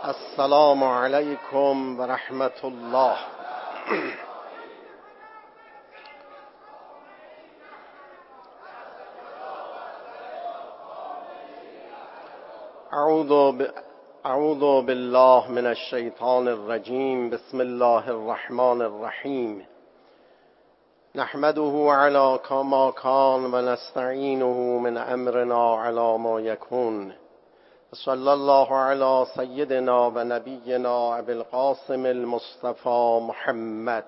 السلام علیکم و رحمت الله. اعوذ بالله من الشیطان الرجیم. بسم الله الرحمن الرحیم. نحمده علی ما کان و نستعینه من امرنا علی ما یکون. صلی الله علی سیدنا و نبینا ابی القاسم المصطفى محمد.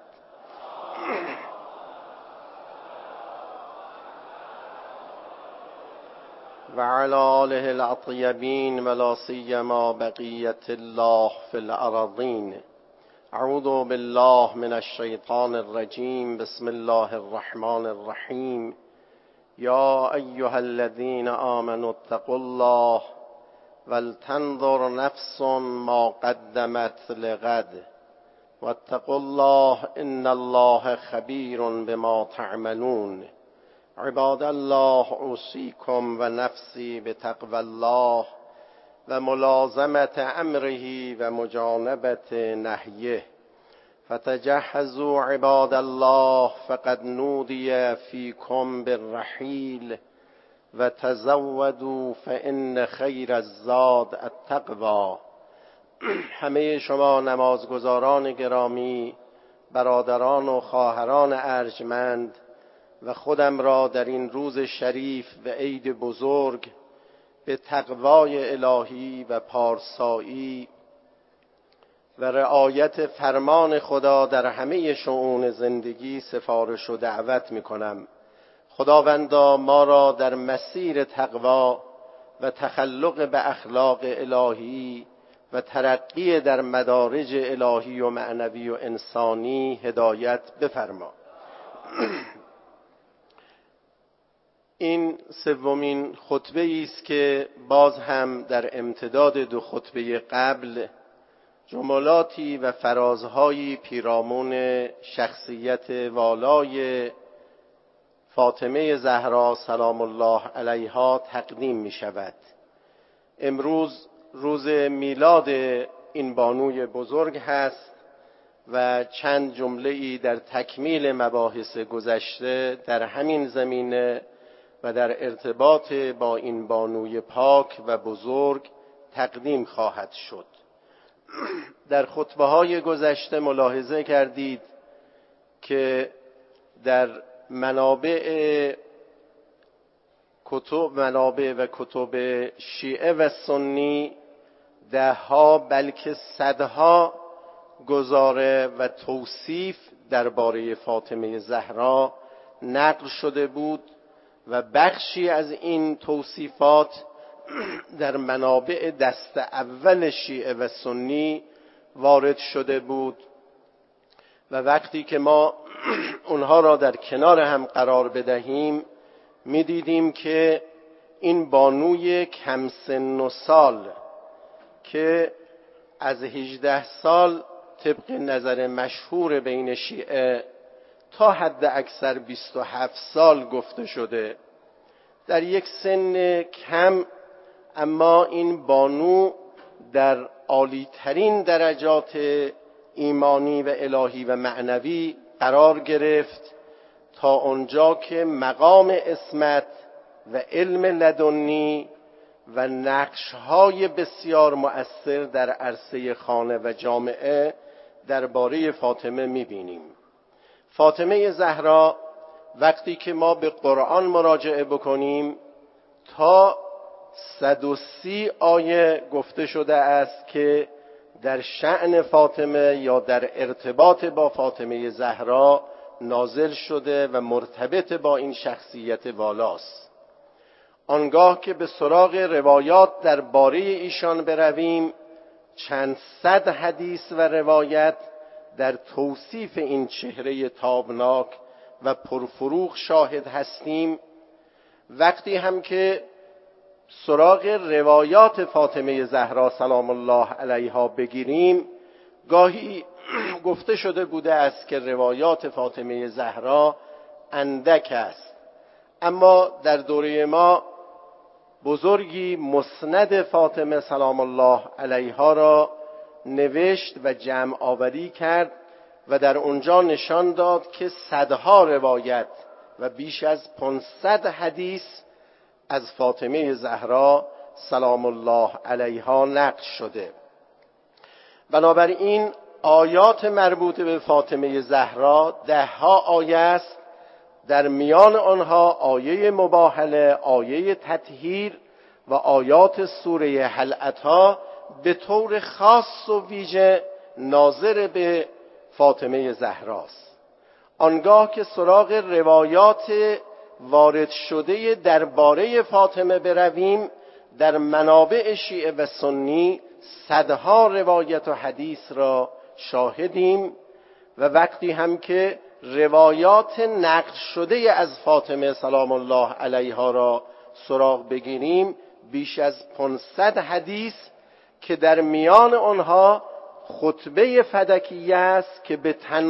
و علی آله الاطیبین و لا سیما بقیة الله فی الارضین. اعوذ بالله من الشیطان الرجیم. بسم الله الرحمن الرحیم. یا ایها الذین آمنوا اتقوا الله ولتنظر نفس ما قدمت لغد واتقوا الله ان الله خبیر بما تعملون. عباد الله اوصیکم و نفسی بتقوى الله و ملازمت امره و مجانبت نهیه. فتجهزوا عباد الله فقد نودی فیکم بالرحیل و تزودوا فان خیر الزاد التقوی. همه شما نمازگزاران گرامی، برادران و خواهران ارجمند و خودم را در این روز شریف و عید بزرگ به تقوای الهی و پارسایی و رعایت فرمان خدا در همه شؤون زندگی سفارش و دعوت می کنم. خداوندا ما را در مسیر تقوا و تخلق به اخلاق الهی و ترقی در مدارج الهی و معنوی و انسانی هدایت بفرما. این سومین خطبه است که باز هم در امتداد دو خطبه قبل جملاتی و فرازهایی پیرامون شخصیت والای فاطمه زهرا سلام الله علیها تقدیم می شود. امروز روز میلاد این بانوی بزرگ هست و چند جمله‌ای در تکمیل مباحث گذشته در همین زمینه و در ارتباط با این بانوی پاک و بزرگ تقدیم خواهد شد. در خطبه‌های گذشته ملاحظه کردید که در منابع و کتب شیعه و سنی دهها بلکه صدها گزاره و توصیف درباره فاطمه زهرا نقل شده بود و بخشی از این توصیفات در منابع دست اول شیعه و سنی وارد شده بود و وقتی که ما اونها را در کنار هم قرار بدهیم می‌دیدیم که این بانوی کم سن و سال که از 18 سال طبق نظر مشهور بین شیعه تا حد اکثر 27 سال گفته شده، در یک سن کم اما این بانو در عالی‌ترین درجات ایمانی و الهی و معنوی قرار گرفت تا آنجا که مقام عصمت و علم لدنی و نقش‌های بسیار مؤثر در عرصه خانه و جامعه درباره فاطمه می‌بینیم. فاطمه زهرا وقتی که ما به قرآن مراجعه بکنیم تا 130 آیه گفته شده است که در شأن فاطمه یا در ارتباط با فاطمه زهرا نازل شده و مرتبط با این شخصیت والاست. آنگاه که به سراغ روایات درباره ایشان برویم چند صد حدیث و روایت در توصیف این چهره تابناک و پرفروغ شاهد هستیم. وقتی هم که سراغ روایات فاطمه زهرا سلام الله علیها بگیریم گاهی گفته شده بوده است که روایات فاطمه زهرا اندک است، اما در دوره ما بزرگی مسند فاطمه سلام الله علیها را نوشت و جمع آوری کرد و در اونجا نشان داد که صدها روایت و بیش از 500 حدیث از فاطمه زهرا سلام الله علیها نقل شده. بنابراین آیات مربوط به فاطمه زهرا 10 آیه است، در میان آنها آیه مباهله، آیه تطهیر و آیات سوره هل اتی به طور خاص و ویژه ناظر به فاطمه زهراست. آنگاه که سراغ روایات وارد شده درباره فاطمه برویم، در منابع شیعه و سنی صدها روایت و حدیث را شاهدیم و وقتی هم که روایات نقل شده از فاطمه سلام الله علیها را سراغ بگیریم، بیش از 500 حدیث که در میان آنها خطبه فدکیه است که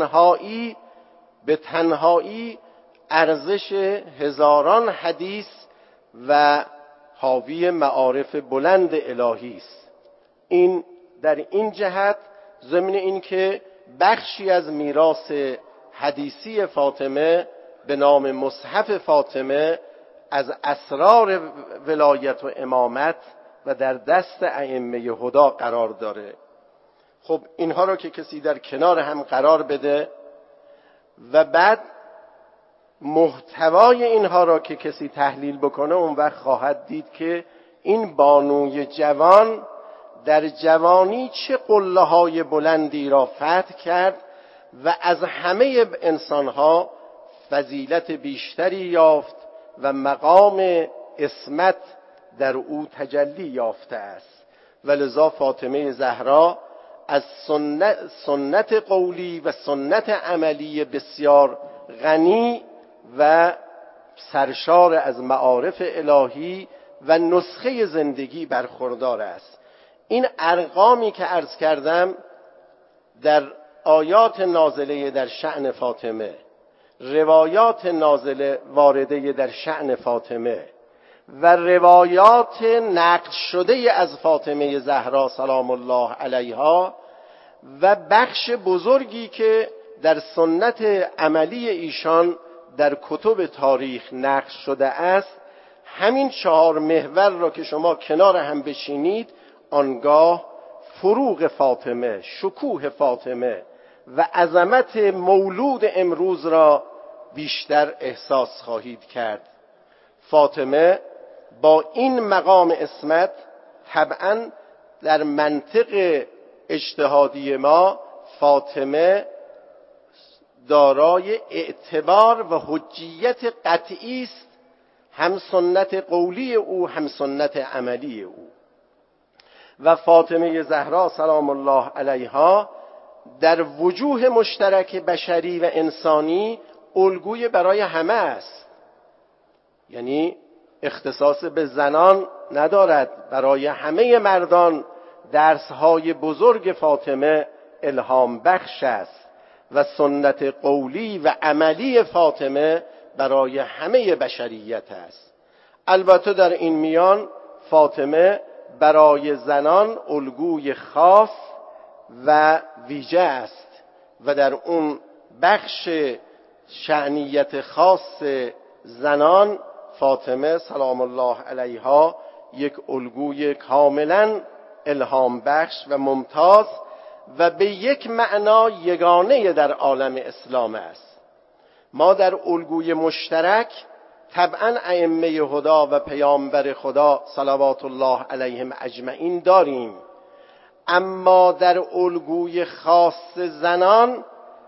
به تنهایی ارزش هزاران حدیث و حاوی معارف بلند الهی است. این در این جهت ضمن این که بخشی از میراث حدیثی فاطمه به نام مصحف فاطمه از اسرار ولایت و امامت و در دست ائمه هدی قرار داره. خب اینها رو که کسی در کنار هم قرار بده و بعد محتوای اینها را که کسی تحلیل بکنه، اون وقت خواهد دید که این بانوی جوان در جوانی چه قله‌های بلندی را فتح کرد و از همه انسانها فضیلت بیشتری یافت و مقام عصمت در او تجلی یافته است. ولذا فاطمه زهرا از سنت قولی و سنت عملی بسیار غنی و سرشار از معارف الهی و نسخه زندگی برخوردار است. این ارقامی که عرض کردم در آیات نازله در شأن فاطمه، روایات نازله وارده در شأن فاطمه و روایات نقل شده از فاطمه زهرا سلام الله علیها و بخش بزرگی که در سنت عملی ایشان در کتب تاریخ نقل شده است، همین 4 محور را که شما کنار هم بشینید، آنگاه فروغ فاطمه، شکوه فاطمه و عظمت مولود امروز را بیشتر احساس خواهید کرد. فاطمه با این مقام عصمت طبعا در منطق اجتهادی ما فاطمه دارای اعتبار و حجیت قطعی است، هم سنت قولی او هم سنت عملی او. و فاطمه زهرا سلام الله علیها در وجوه مشترک بشری و انسانی الگوی برای همه است، یعنی اختصاص به زنان ندارد، برای همه مردان درسهای بزرگ فاطمه الهام بخش است و سنت قولی و عملی فاطمه برای همه بشریت است. البته در این میان فاطمه برای زنان الگوی خاص و ویژه است و در اون بخش شأنیت خاص زنان فاطمه سلام الله علیها یک الگوی کاملا الهام بخش و ممتاز و به یک معنا یگانه در عالم اسلام است. ما در الگوی مشترک طبعا ائمه هدی و پیامبر خدا صلوات الله علیهم اجمعین داریم، اما در الگوی خاص زنان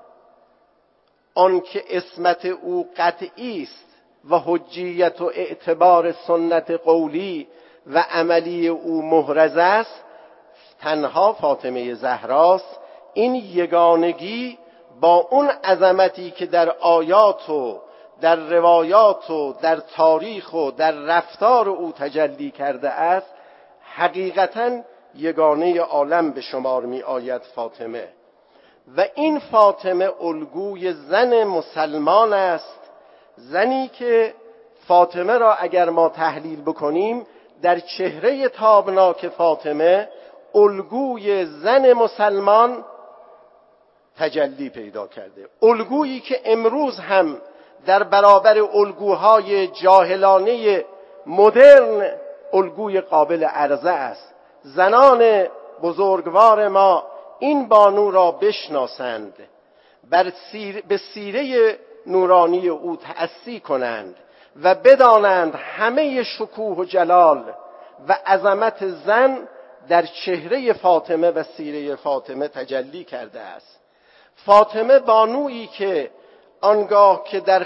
آنکه عصمت او قطعی است و حجیت و اعتبار سنت قولی و عملی او محرز است، تنها فاطمه زهراست. این یگانگی با اون عظمتی که در آیات و در روایات و در تاریخ و در رفتار او تجلی کرده است، حقیقتاً یگانه عالم به شمار می آید فاطمه. و این فاطمه الگوی زن مسلمان است، زنی که فاطمه را اگر ما تحلیل بکنیم، در چهره تابناک فاطمه الگوی زن مسلمان تجلی پیدا کرده. الگویی که امروز هم در برابر الگوهای جاهلانه مدرن الگوی قابل عرضه است. زنان بزرگوار ما این بانو را بشناسند، به سیره نورانی او تأسی کنند و بدانند همه شکوه و جلال و عظمت زن در چهره فاطمه و سیره فاطمه تجلی کرده است. فاطمه بانویی که آنگاه که در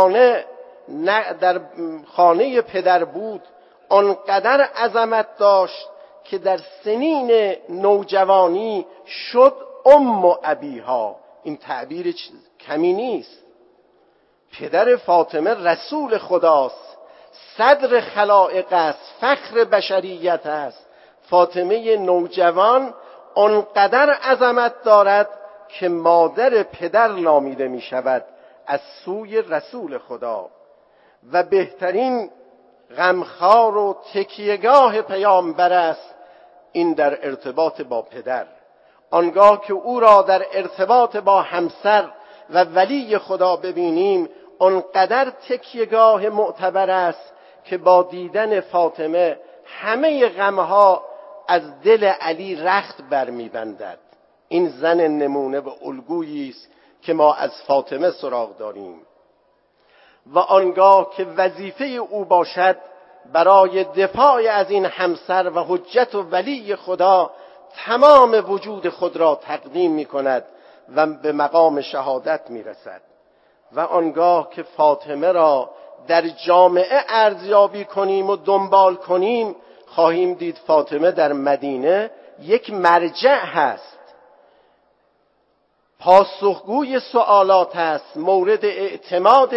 خانه پدر بود آنقدر عظمت داشت که در سنین نوجوانی شد ام ابیها. این تعبیر کمی نیست. پدر فاطمه رسول خداست، صدر خلائق است، فخر بشریت است. فاطمه نوجوان آنقدر عظمت دارد که مادر پدر نامیده می شود از سوی رسول خدا و بهترین غمخوار و تکیهگاه پیامبر است. این در ارتباط با پدر. آنگاه که او را در ارتباط با همسر و ولی خدا ببینیم آنقدر تکیهگاه معتبر است که با دیدن فاطمه همه غمها از دل علی رخت برمیبندد. این زن نمونه و الگویی است که ما از فاطمه سراغ داریم. و آنگاه که وظیفه او باشد برای دفاع از این همسر و حجت و ولی خدا تمام وجود خود را تقدیم می کند و به مقام شهادت می رسد. و آنگاه که فاطمه را در جامعه ارزیابی کنیم و دنبال کنیم خواهیم دید فاطمه در مدینه یک مرجع هست، پاسخگوی سوالات است، مورد اعتماد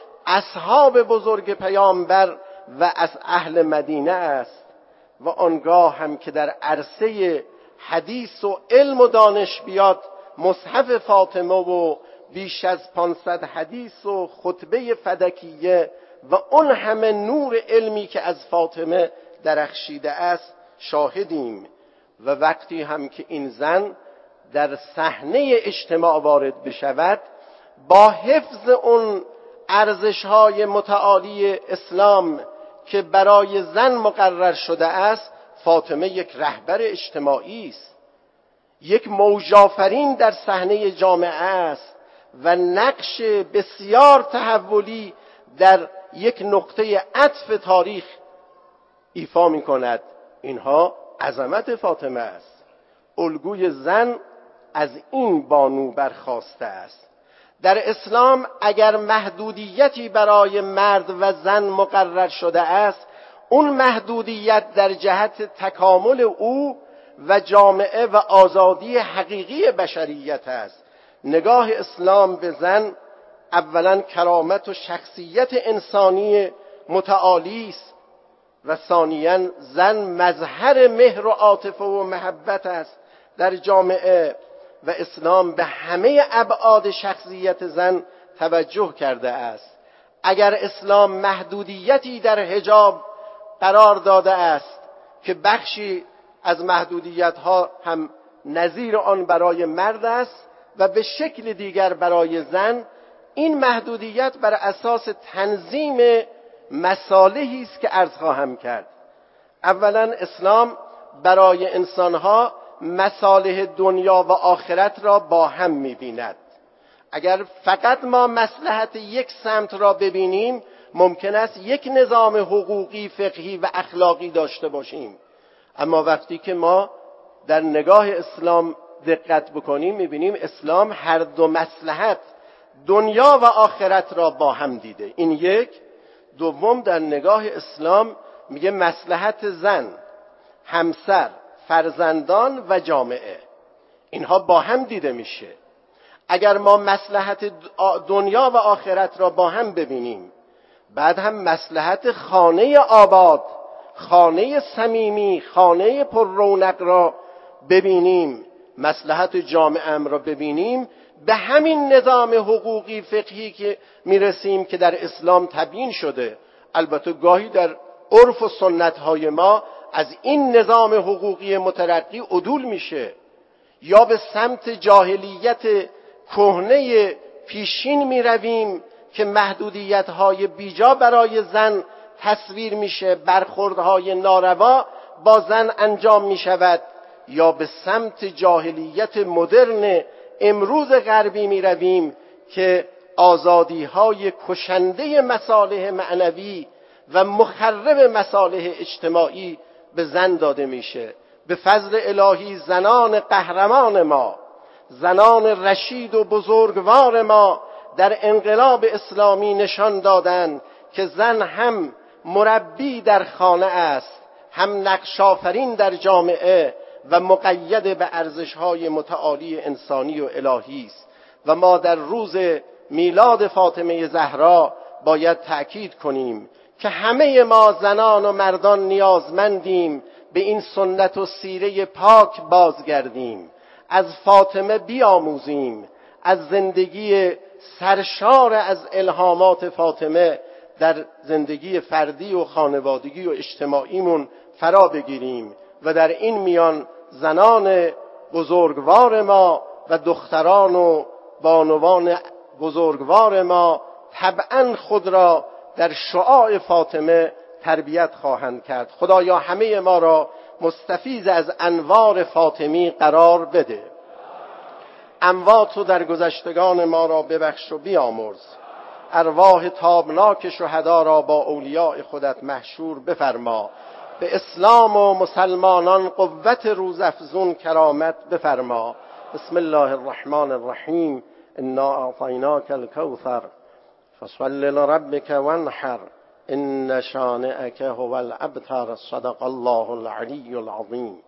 اصحاب بزرگ پیامبر و از اهل مدینه است. و آنگاه هم که در عرصه حدیث و علم و دانش بیاد مصحف فاطمه و بیش از 500 حدیث و خطبه فدکیه و اون همه نور علمی که از فاطمه درخشیده است شاهدیم. و وقتی هم که این زن در صحنه اجتماع وارد بشود با حفظ اون ارزش‌های متعالی اسلام که برای زن مقرر شده است، فاطمه یک رهبر اجتماعی است، یک موج‌آفرین در صحنه جامعه است و نقش بسیار تحولی در یک نقطه عطف تاریخ ایفا می‌کند. اینها عظمت فاطمه است. الگوی زن از این بانو برخاسته است. در اسلام اگر محدودیتی برای مرد و زن مقرر شده است، اون محدودیت در جهت تکامل او و جامعه و آزادی حقیقی بشریت است. نگاه اسلام به زن اولا کرامت و شخصیت انسانی متعالی است و ثانیاً زن مظهر مهر و عاطفه و محبت است در جامعه و اسلام به همه ابعاد شخصیت زن توجه کرده است. اگر اسلام محدودیتی در حجاب قرار داده است که بخشی از محدودیت‌ها هم نظیر آن برای مرد است و به شکل دیگر برای زن، این محدودیت بر اساس تنظیم مصالحی است که عرض خواهم کرد. اولا اسلام برای انسانها مصالح دنیا و آخرت را با هم می‌بیند. اگر فقط ما مصلحت یک سمت را ببینیم ممکن است یک نظام حقوقی، فقهی و اخلاقی داشته باشیم، اما وقتی که ما در نگاه اسلام دقت بکنیم می‌بینیم اسلام هر دو مصلحت دنیا و آخرت را با هم دیده. این یک. دوم، در نگاه اسلام میگه مصلحت زن، همسر، فرزندان و جامعه، اینها با هم دیده میشه. اگر ما مصلحت دنیا و آخرت را با هم ببینیم، بعد هم مصلحت خانه آباد، خانه صمیمی، خانه پر رونق را ببینیم، مصلحت جامعه ام را ببینیم، به همین نظام حقوقی فقهی که میرسیم که در اسلام تبیین شده. البته گاهی در عرف و سنت های ما از این نظام حقوقی مترقی عدول میشه، یا به سمت جاهلیت کهنه پیشین می رویم که محدودیت‌های بیجا برای زن تصویر میشه، برخوردهای ناروا با زن انجام می شود، یا به سمت جاهلیت مدرن امروز غربی می رویم که آزادی‌های کشنده مصالح معنوی و مخرب مصالح اجتماعی به زن داده میشه. به فضل الهی زنان قهرمان ما، زنان رشید و بزرگوار ما در انقلاب اسلامی نشان دادند که زن هم مربی در خانه است، هم نقش آفرین در جامعه و مقید به ارزش‌های متعالی انسانی و الهی است. و ما در روز میلاد فاطمه زهرا باید تأکید کنیم که همه ما زنان و مردان نیازمندیم به این سنت و سیره پاک بازگردیم، از فاطمه بیاموزیم، از زندگی سرشار از الهامات فاطمه در زندگی فردی و خانوادگی و اجتماعیمون فرا بگیریم و در این میان زنان بزرگوار ما و دختران و بانوان بزرگوار ما طبعاً خود را در شعاع فاطمه تربیت خواهند کرد. خدایا همه ما را مستفیض از انوار فاطمی قرار بده. اموات و درگذشتگان ما را ببخش و بیامرز. ارواح تابناک شهدا را با اولیاء خودت محشور بفرما. به اسلام و مسلمانان قوت روزافزون کرامت بفرما. بسم الله الرحمن الرحیم. انا اعطیناک الکوثر فصل لربک وانحر ان شانئک هو الابتر. صدق الله العلی العظیم.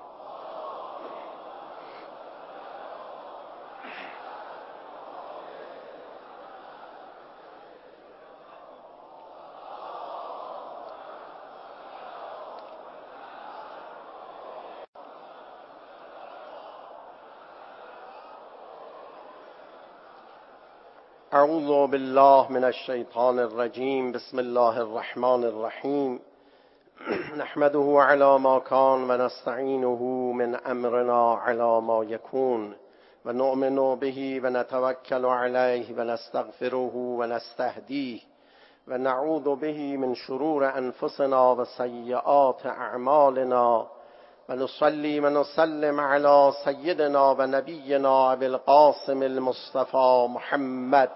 اعوذ بالله من الشیطان الرجیم. بسم الله الرحمن الرحیم. نحمده علی ما کان و نستعینه من امرنا علی ما یکون و نؤمن به و نتوکل علیه و نستغفره و نستهدیه و نعوذ به من شرور انفسنا و سیئات اعمالنا و نصلی و نسلم علی سیدنا و نبینا ابی القاسم المصطفى محمد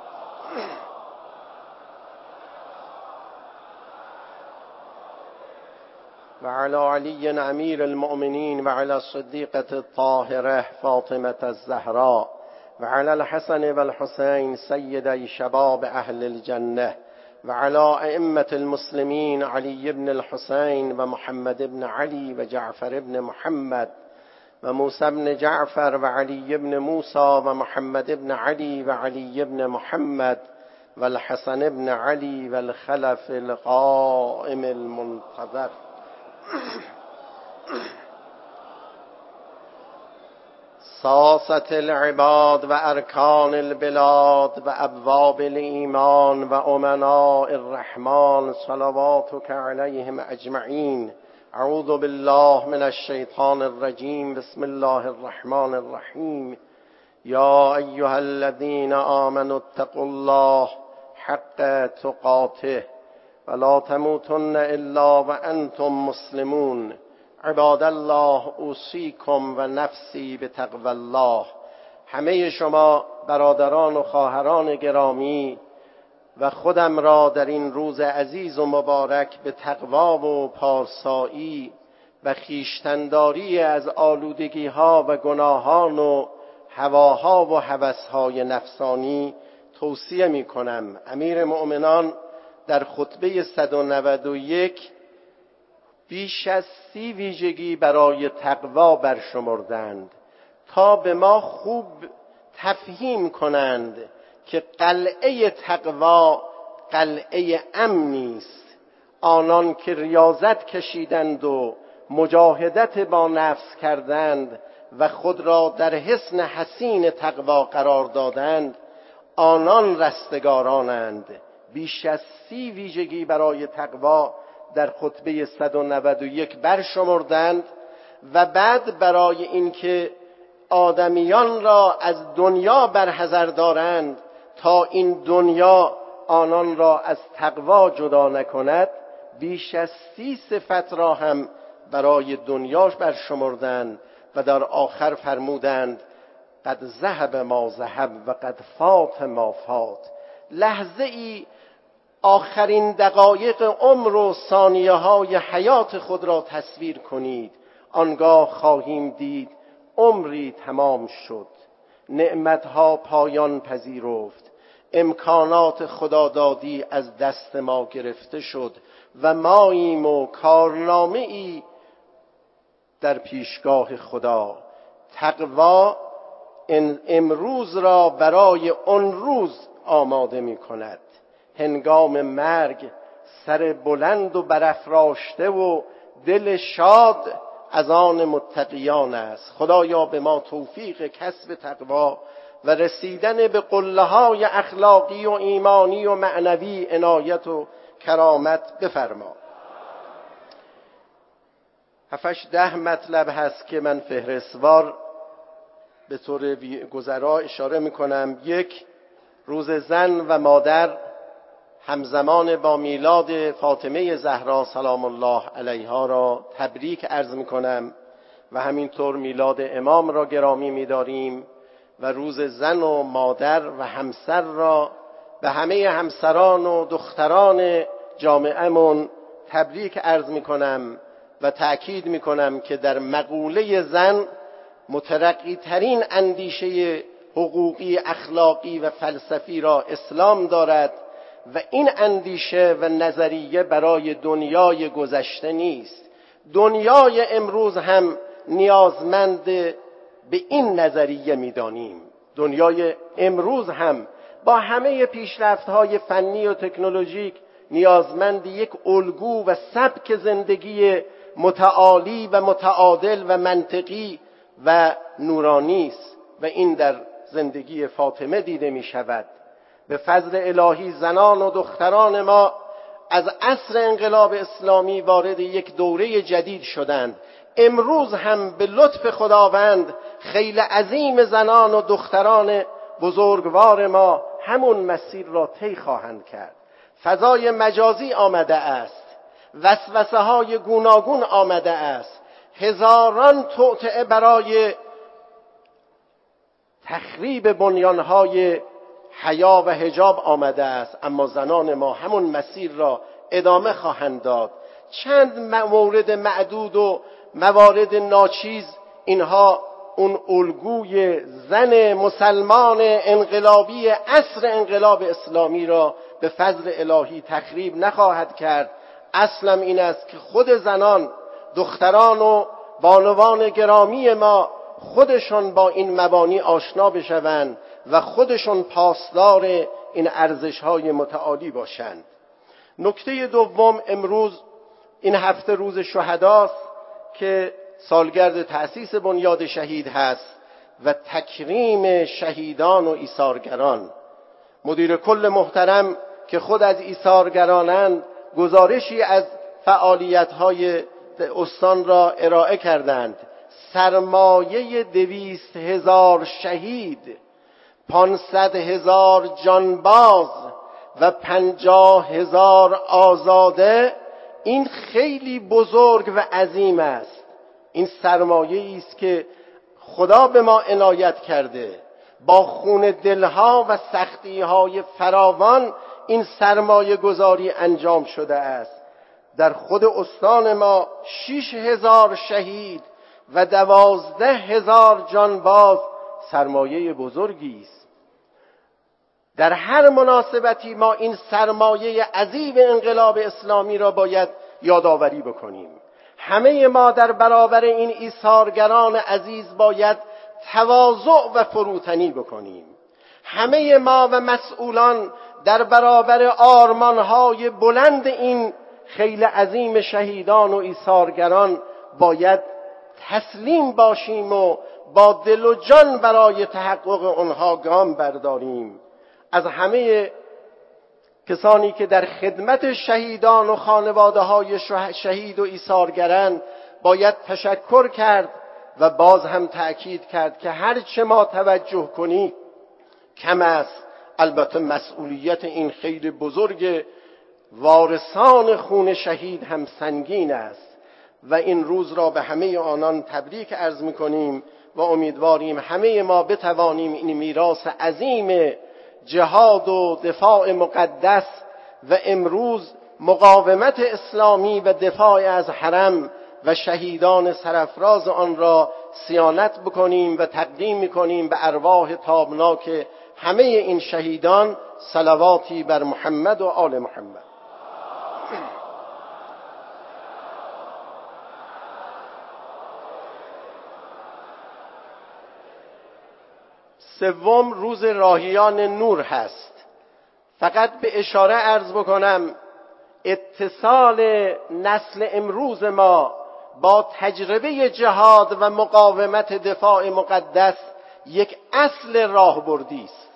و علی علی امیر المؤمنین و علی الصدیقة الطاهرة فاطمة الزهراء و علی الحسن و الحسین سیدی شباب اهل الجنه و علی ائمة المسلمین علی بن الحسین و محمد بن علی و جعفر بن محمد و موسی بن جعفر و علی بن موسی و محمد بن علی و علی بن محمد و الحسن بن علی و الخلف القائم المنتظر. ساسة العباد و ارکان البلاد و ابواب الایمان و امناء الرحمن صلواتک علیهم اجمعین. اعوذ بالله من الشیطان الرجیم. بسم الله الرحمن الرحیم. یا ایها الذین آمنوا اتقوا الله حق تقاته ولا تموتن الا وانتم مسلمون. عباد الله اوصیکم و نفسی بتقوی الله. همه شما برادران و خواهران گرامی و خودم را در این روز عزیز و مبارک به تقوا و پارسایی و خویشتن‌داری از آلودگی‌ها و گناهان و هواها و هوس‌های نفسانی توصیه می‌کنم. امیر مؤمنان در خطبه 191 بیش از 30 ویژگی برای تقوا برشمردند تا به ما خوب تفهیم کنند که قلعه تقوا قلعه امنی است. آنان که ریاضت کشیدند و مجاهدت با نفس کردند و خود را در حصن حصین تقوا قرار دادند، آنان رستگارانند. بیش از 30 ویژگی برای تقوا در خطبه 191 برشمردند و بعد برای اینکه آدمیان را از دنیا برحذر دارند تا این دنیا آنان را از تقوا جدا نکند، بیش از 30 صفت را هم برای دنیاش برشمردند و در آخر فرمودند قد ذهب ما ذهب و قد فات ما فات. لحظه ای آخرین دقایق عمر و ثانیه های حیات خود را تصویر کنید، آنگاه خواهیم دید عمری تمام شد، نعمتها پایان پذیرفت، امکانات خدادادی از دست ما گرفته شد و ماییم و کارنامه ای در پیشگاه خدا. تقوا امروز را برای آن روز آماده می کند. هنگام مرگ سر بلند و برافراشته و دل شاد از آن متقیان است. خدایا به ما توفیق کسب تقوا و رسیدن به قله‌های اخلاقی و ایمانی و معنوی عنایت و کرامت بفرما. 7-10 مطلب هست که من فهرستوار به طور گذرا اشاره میکنم. 1. روز زن و مادر همزمان با میلاد فاطمه زهرا سلام الله علیها را تبریک عرض میکنم و همینطور میلاد امام را گرامی میداریم و روز زن و مادر و همسر را به همه همسران و دختران جامعه‌مون تبریک عرض میکنم و تأکید میکنم که در مقوله زن مترقی ترین اندیشه حقوقی، اخلاقی و فلسفی را اسلام دارد و این اندیشه و نظریه برای دنیای گذشته نیست. دنیای امروز هم نیازمند به این نظریه می‌دانیم. دنیای امروز هم با همه پیشرفت‌های فنی و تکنولوژیک نیازمند یک الگو و سبک زندگی متعالی و متعادل و منطقی و نورانی است و این در زندگی فاطمه دیده می شود. به فضل الهی زنان و دختران ما از عصر انقلاب اسلامی وارد یک دوره جدید شدند. امروز هم به لطف خداوند خیل عظیم زنان و دختران بزرگوار ما همون مسیر را طی خواهند کرد. فضای مجازی آمده است، وسوسه های گوناگون آمده است، هزاران توطئه برای تخریب بنیانهای حیا و حجاب آمده است، اما زنان ما همون مسیر را ادامه خواهند داد. چند مورد معدود و موارد ناچیز اینها اون الگوی زن مسلمان انقلابی عصر انقلاب اسلامی را به فضل الهی تخریب نخواهد کرد. اصلم این است که خود زنان، دختران و بانوان گرامی ما خودشون با این مبانی آشنا بشوند و خودشون پاسدار این ارزش‌های متعالی باشند. نکته دوم، امروز این هفته روز شهداست که سالگرد تأسیس بنیاد شهید هست و تکریم شهیدان و ایثارگران. مدیر کل محترم که خود از ایثارگرانند گزارشی از فعالیت‌های استان را ارائه کردند. سرمایه 200,000 شهید، 500,000 جانباز و 50,000 آزاده، این خیلی بزرگ و عظیم است. این سرمایه‌ای است که خدا به ما عنایت کرده. با خون دلها و سختی‌های فراوان این سرمایه گذاری انجام شده است. در خود استان ما 6,000 شهید و 12,000 جانباز سرمایه بزرگی است. در هر مناسبتی ما این سرمایه عظیم انقلاب اسلامی را باید یادآوری بکنیم. همه ما در برابر این ایثارگران عزیز باید تواضع و فروتنی بکنیم. همه ما و مسئولان در برابر آرمانهای بلند این خیل عظیم شهیدان و ایثارگران باید تسلیم باشیم و با دل و جان برای تحقق آنها گام برداریم. از همه کسانی که در خدمت شهیدان و خانواده های شهید و ایثارگران باید تشکر کرد و باز هم تأکید کرد که هر چه ما توجه کنی کم است. البته مسئولیت این خیلی بزرگ وارثان خون شهید هم سنگین است و این روز را به همه آنان تبریک عرض می‌کنیم و امیدواریم همه ما بتوانیم این میراث عظیم جهاد و دفاع مقدس و امروز مقاومت اسلامی و دفاع از حرم و شهیدان سرافراز آن را صیانت بکنیم و تقدیم می‌کنیم به ارواح تابناک همه این شهیدان. صلواتی بر محمد و آل محمد. سوم روز راهیان نور هست. فقط به اشاره عرض بکنم اتصال نسل امروز ما با تجربه جهاد و مقاومت دفاع مقدس یک اصل راهبردی است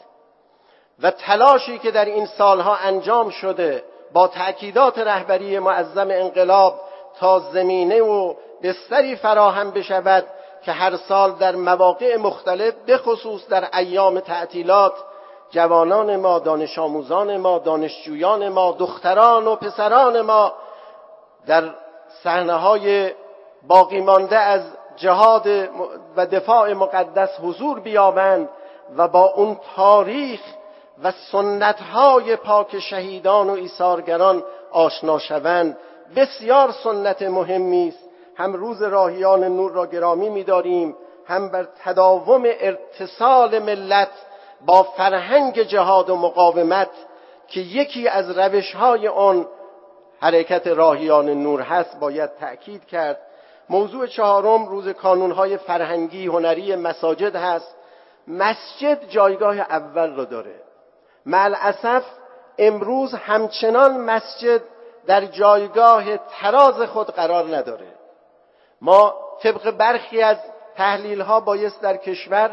و تلاشی که در این سالها انجام شده با تأکیدات رهبری معظم انقلاب تا زمینه و بستری فراهم بشود که هر سال در مواقع مختلف به خصوص در ایام تعطیلات جوانان ما، دانش آموزان ما، دانشجویان ما، دختران و پسران ما در صحنه‌های باقی مانده از جهاد و دفاع مقدس حضور بیابند و با اون تاریخ و سنت‌های پاک شهیدان و ایثارگران آشنا شوند. بسیار سنت مهمی است. هم روز راهیان نور را گرامی می‌داریم، هم بر تداوم اتصال ملت با فرهنگ جهاد و مقاومت که یکی از روش‌های آن حرکت راهیان نور هست باید تأکید کرد. موضوع چهارم روز کانون‌های فرهنگی هنری مساجد هست. مسجد جایگاه اول را داره. مع الاسف امروز همچنان مسجد در جایگاه تراز خود قرار نداره. ما طبق برخی از تحلیل‌ها بایست در کشور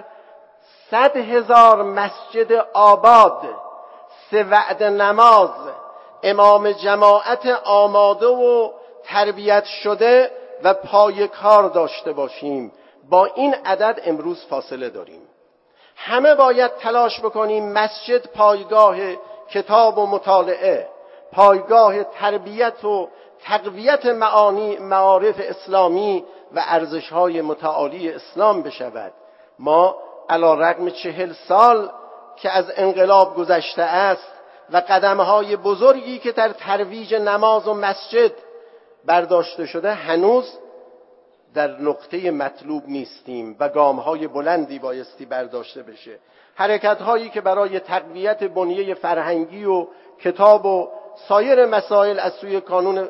100,000 مسجد آباد، 3 وعده نماز، امام جماعت آماده و تربیت شده و پای کار داشته باشیم. با این عدد امروز فاصله داریم. همه باید تلاش بکنیم مسجد پایگاه کتاب و مطالعه، پایگاه تربیت و تقویت معانی معارف اسلامی و ارزش‌های متعالی اسلام بشود. ما علی‌رغم 40 سال که از انقلاب گذشته است و قدم‌های بزرگی که در ترویج نماز و مسجد برداشته شده هنوز در نقطه مطلوب نیستیم و گام‌های بلندی بایستی برداشته بشه. حرکت‌هایی که برای تقویت بنیه فرهنگی و کتاب و سایر مسائل از سوی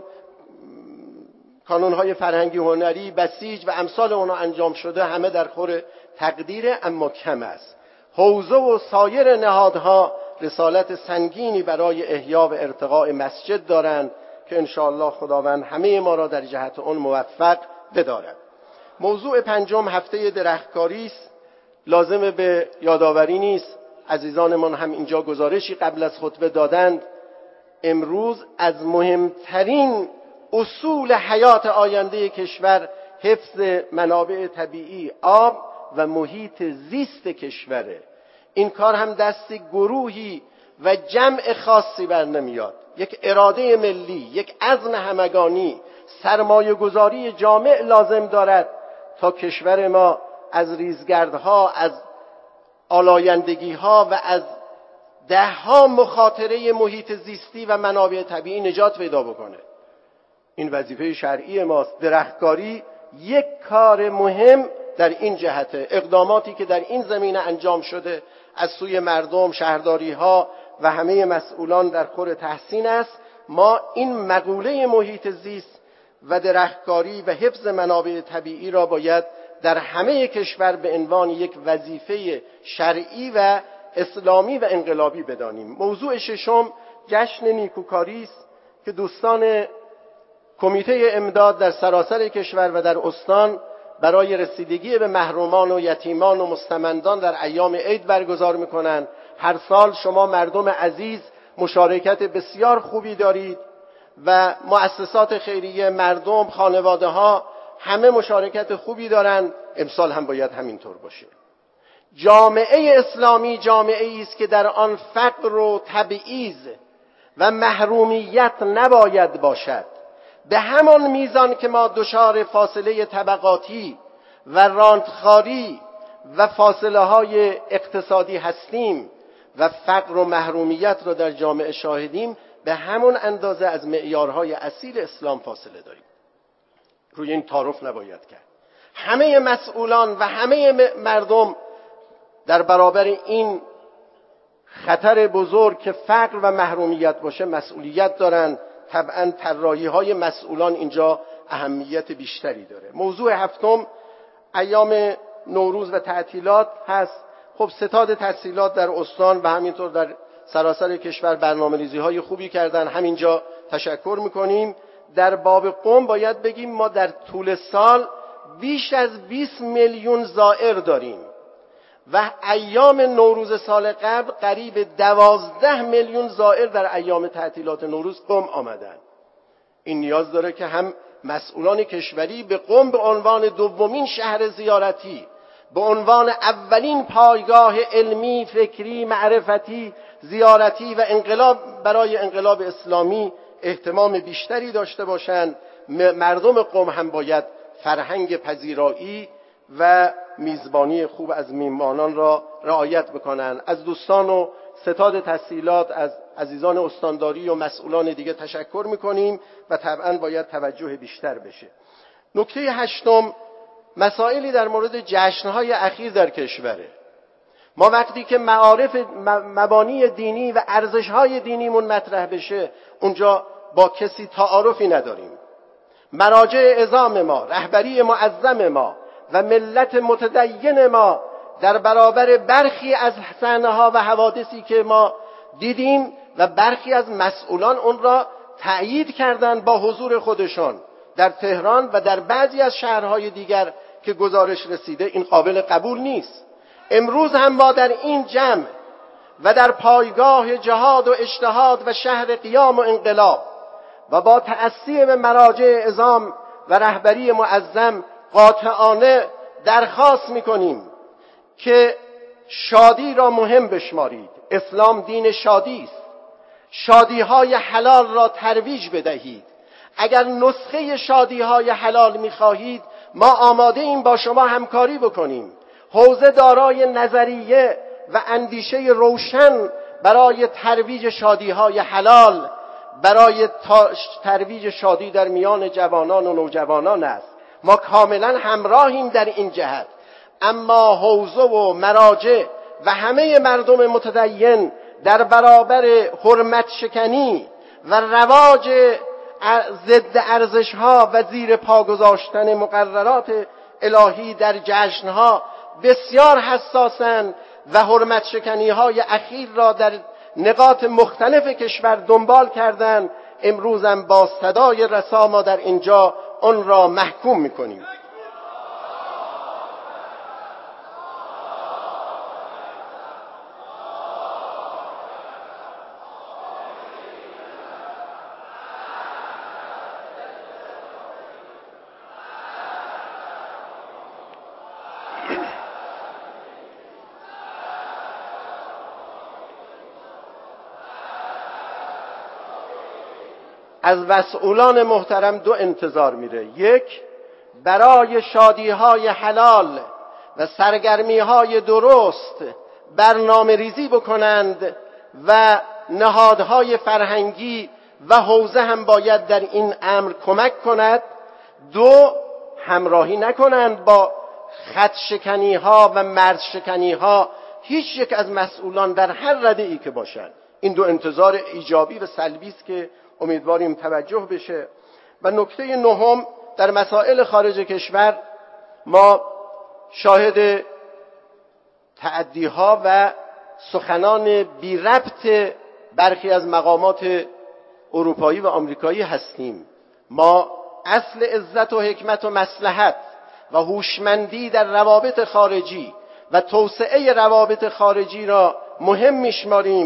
کانون‌های فرهنگی هنری بسیج و امثال اونا انجام شده همه در خور تقدیر، اما کم است. حوزه و سایر نهادها رسالت سنگینی برای احیا و ارتقاء مسجد دارند که انشاءالله خداوند همه ما را در جهت آن موفق بدارد. موضوع پنجم هفته درختکاری است. لازم به یادآوری نیست، عزیزانمان هم اینجا گزارشی قبل از خطبه دادند. امروز از مهمترین اصول حیات آینده کشور حفظ منابع طبیعی، آب و محیط زیست کشوره. این کار هم دست گروهی و جمع خاصی بر نمیاد. یک اراده ملی، یک عزم همگانی، سرمایه گذاری جامع لازم دارد تا کشور ما از ریزگردها، از آلایندگی‌ها و از ده‌ها مخاطره محیط زیستی و منابع طبیعی نجات پیدا بکنه. این وظیفه شرعی ماست. درختکاری یک کار مهم در این جهته. اقداماتی که در این زمینه انجام شده از سوی مردم، شهرداری‌ها و همه مسئولان در خور تحسین است. ما این مقوله محیط زیست و درختکاری و حفظ منابع طبیعی را باید در همه کشور به عنوان یک وظیفه شرعی و اسلامی و انقلابی بدانیم. موضوع ششم جشن نیکوکاری است که دوستان کمیته امداد در سراسر کشور و در استان برای رسیدگی به محرومان و یتیمان و مستمندان در ایام عید برگزار می‌کنند. هر سال شما مردم عزیز مشارکت بسیار خوبی دارید و مؤسسات خیریه، مردم، خانواده ها همه مشارکت خوبی دارند. امسال هم باید همینطور باشه. جامعه اسلامی جامعه‌ای است که در آن فقر و تبعیض و محرومیت نباید باشد. به همان میزان که ما دچار فاصله طبقاتی و رانتخواری و فاصله های اقتصادی هستیم و فقر و محرومیت را در جامعه شاهدیم، به همون اندازه از معیارهای اصیل اسلام فاصله داریم. روی این تعارف نباید کرد. همه مسئولان و همه مردم در برابر این خطر بزرگ که فقر و محرومیت باشه مسئولیت دارن. طبعا طراحی‌های مسئولان اینجا اهمیت بیشتری داره. موضوع هفتم ایام نوروز و تعطیلات هست. خب ستاد تحصیلات در استان و همینطور در سراسر کشور برنامه‌ریزی‌های خوبی کردن، همینجا تشکر می‌کنیم. در باب قم باید بگیم ما در طول سال بیش از 20 میلیون زائر داریم و ایام نوروز سال قبل قریب 12 میلیون زائر در ایام تعطیلات نوروز قم آمدن. این نیاز داره که هم مسئولان کشوری به قم به عنوان دومین شهر زیارتی، به عنوان اولین پایگاه علمی، فکری، معرفتی، زیارتی و انقلاب برای انقلاب اسلامی اهتمام بیشتری داشته باشند. مردم قم هم باید فرهنگ پذیرایی و میزبانی خوب از میهمانان را رعایت بکنند. از دوستان و ستاد تحصیلات، از عزیزان استانداری و مسئولان دیگه تشکر میکنیم و طبعا باید توجه بیشتر بشه. نکته هشتم مسائلی در مورد جشنهای اخیر در کشوره. ما وقتی که معارف مبانی دینی و ارزشهای دینیمون مطرح بشه اونجا با کسی تعارفی نداریم. مراجع عظام ما، رهبری معظم ما و ملت متدین ما در برابر برخی از صحنه‌ها و حوادثی که ما دیدیم و برخی از مسئولان اون را تأیید کردند با حضور خودشان در تهران و در بعضی از شهرهای دیگر که گزارش رسیده، این قابل قبول نیست. امروز هم ما در این جمع و در پایگاه جهاد و اجتهاد و شهر قیام و انقلاب و با تأسی به مراجع عظام و رهبری معظم قاطعانه درخواست می‌کنیم که شادی را مهم بشمارید. اسلام دین شادی است. شادی‌های حلال را ترویج بدهید. اگر نسخه شادی‌های حلال می‌خواهید ما آماده ایم با شما همکاری بکنیم. حوزه دارای نظریه و اندیشه روشن برای ترویج شادی‌های حلال، برای ترویج شادی در میان جوانان و نوجوانان است. ما کاملا همراهیم در این جهت، اما حوزه و مراجع و همه مردم متدین در برابر حرمت شکنی و رواج ضد ارزش‌ها و زیر پا گذاشتن مقررات الهی در جشن‌ها بسیار حساسند و حرمت شکنی‌های اخیر را در نقاط مختلف کشور دنبال کردند. امروز هم با صدای رسا ما در اینجا آن را محکوم می‌کنیم. از مسئولان محترم دو انتظار میره. یک، برای شادی‌های حلال و سرگرمی‌های درست برنامه ریزی بکنند و نهادهای فرهنگی و حوزه هم باید در این امر کمک کند. دو، همراهی نکنند با خط شکنی‌ها و مرز شکنی‌ها هیچ یک از مسئولان در هر رده‌ای که باشند. این دو انتظار ایجابی و سلبی است که امیدواریم توجه بشه. و نکته نهم، در مسائل خارج کشور ما شاهد تعدی‌ها و سخنان بی ربط برخی از مقامات اروپایی و آمریکایی هستیم. ما اصل عزت و حکمت و مصلحت و هوشمندی در روابط خارجی و توسعه روابط خارجی را مهم می‌شماریم،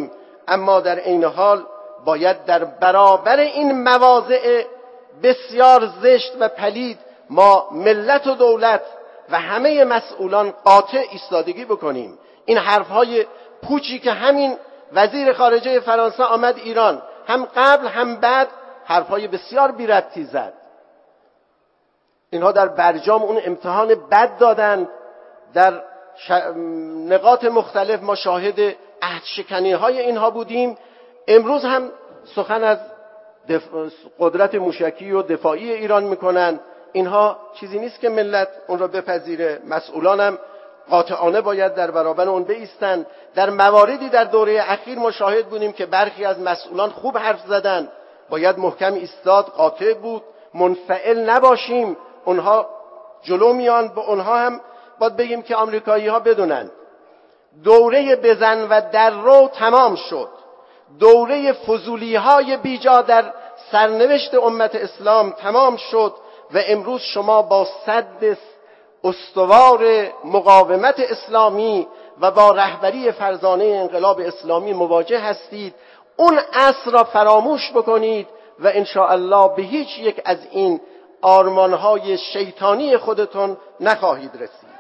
اما در عین حال باید در برابر این مواضع بسیار زشت و پلید ما ملت و دولت و همه مسئولان قاطع ایستادگی بکنیم. این حرفهای پوچی که همین وزیر خارجه فرانسه آمد ایران، هم قبل هم بعد حرفهای بسیار بی ربطی زد. اینها در برجام اون امتحان بد دادند، در نقاط مختلف ما شاهد عهدشکنی های اینها بودیم. امروز هم سخن از قدرت موشکی و دفاعی ایران میکنند. اینها چیزی نیست که ملت اون را بپذیره. مسئولان هم قاطعانه باید در برابر اون بایستند. در مواردی در دوره اخیر ما شاهد بودیم که برخی از مسئولان خوب حرف زدند، باید محکم ایستاد، قاطع بود، منفعل نباشیم. اونها جلو میان، به اونها هم باید بگیم که آمریکایی ها بدونن دوره بزن و در رو تمام شد. دوره فضولی های بیجا در سرنوشت امت اسلام تمام شد و امروز شما با سد استوار مقاومت اسلامی و با رهبری فرزانه انقلاب اسلامی مواجه هستید. اون عصر را فراموش بکنید و ان شاء الله به هیچ یک از این آرمانهای شیطانی خودتون نخواهید رسید.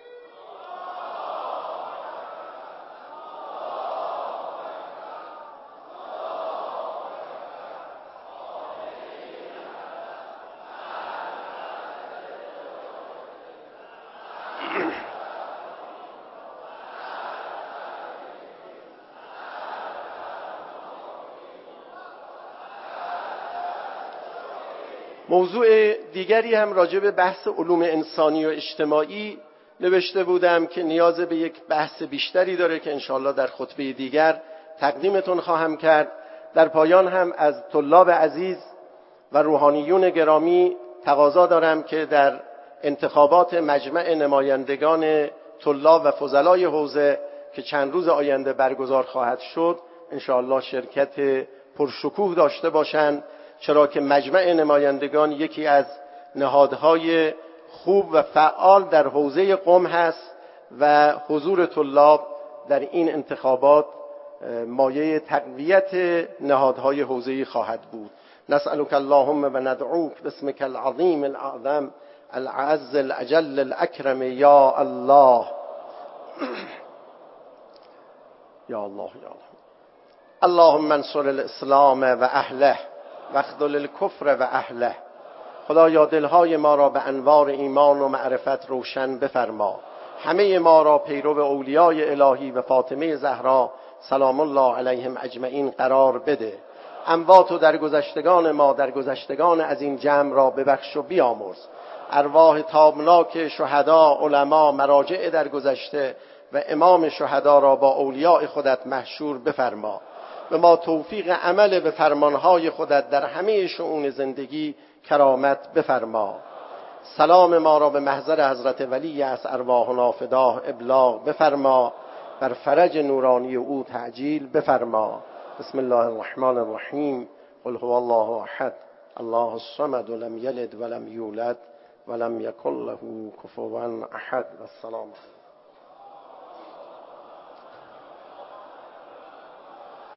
موضوع دیگری هم راجع به بحث علوم انسانی و اجتماعی نوشته بودم که نیاز به یک بحث بیشتری داره که انشاءالله در خطبه دیگر تقدیمتون خواهم کرد. در پایان هم از طلاب عزیز و روحانیون گرامی تقاضا دارم که در انتخابات مجمع نمایندگان طلاب و فضلای حوزه که چند روز آینده برگزار خواهد شد انشاءالله شرکت پرشکوه داشته باشند، چرا که مجمع نمایندگان یکی از نهادهای خوب و فعال در حوزه قم هست و حضور طلاب در این انتخابات مایه تقویت نهادهای حوزه‌ای خواهد بود. نسألك اللهم و ندعوک باسمك العظیم الاعظم العز الاجل الاکرم یا الله. یا الله یا الله. اللهم انصر الاسلام و اهله واخذل الکفر و اهله. خدایا دلهای ما را به انوار ایمان و معرفت روشن بفرما. همه ما را پیرو اولیای الهی و فاطمه زهرا سلام الله علیهم اجمعین قرار بده. اموات و درگذشتگان ما، درگذشتگان از این جمع را ببخش و بیامرز. ارواح تابناک شهدا، علما، مراجع درگذشته و امام شهدا را با اولیاء خودت محشور بفرما. به ما توفیق عمل به فرمانهای خودت در همه شؤون زندگی کرامت بفرما. سلام ما را به محضر حضرت ولی از ارواحنا فداه ابلاغ بفرما. بر فرج نورانی او تعجیل بفرما. بسم الله الرحمن الرحیم. قل هو الله احد الله الصمد لم یلد ولم یولد ولم یکن له کفوا احد. السلام علیکم.